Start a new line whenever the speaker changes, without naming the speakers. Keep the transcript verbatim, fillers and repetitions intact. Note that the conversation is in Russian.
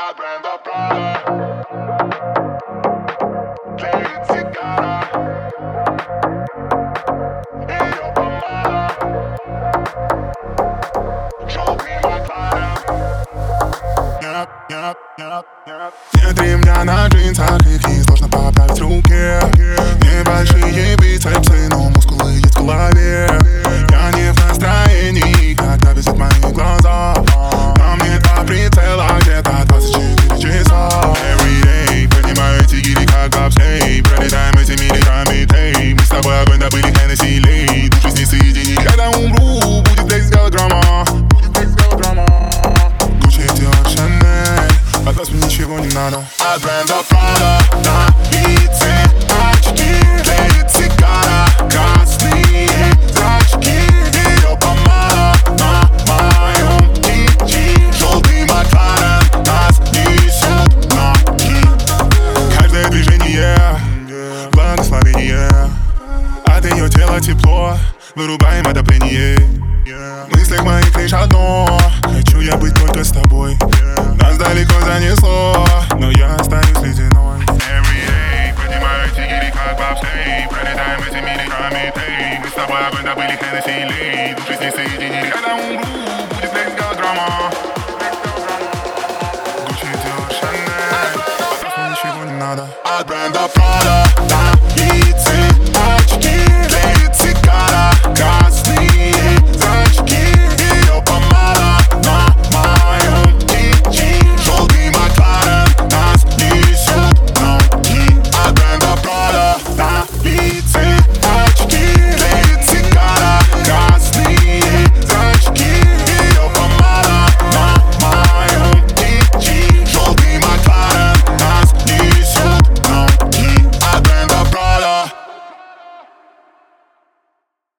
от бренда Prada. Тлеет сигара, ее помада, желтый Макларен.
Нет, нет, нет, нет. Нет ремня на джинсах, их несложно поправить в руке. Небольшие бицепсы, но мускулы есть в голове. Я не в настроении, когда везет мои глаза. На мне два прицела, где-то двадцать четыре часа. Everyday, поднимаю эти гири как бобслей. Пролетаем этими реками тей. Мы с тобой огонь добыли Хеннесси Лей. Души с ней соедини, когда умру, будет здесь голограмма. Будет здесь голограмма. Гуччи, Диор, Шанель, от вас мне ничего не надо.
От бренда Prada на лице очки, тлеет сигара, красные зрачки, ее помада на моем кичи, желтый Макларен нас несет на ки.
Каждое движение — благословение. От ее тела тепло, вырубаем отопление. В мыслях моих лишь одно: хочу я быть только с тобой. Нас далеко занесло, но я остаюсь ледяной.
Everyday, поднимаю эти гири как бобслей. Пролетаем этими реками тей. Мы с тобой огонь добыли Хеннесси Лей. Души с ней соединили, когда умру, будет здесь голограмма.
Гуччи, Диор, Шанель, от вас мне ничего не надо.
От бренда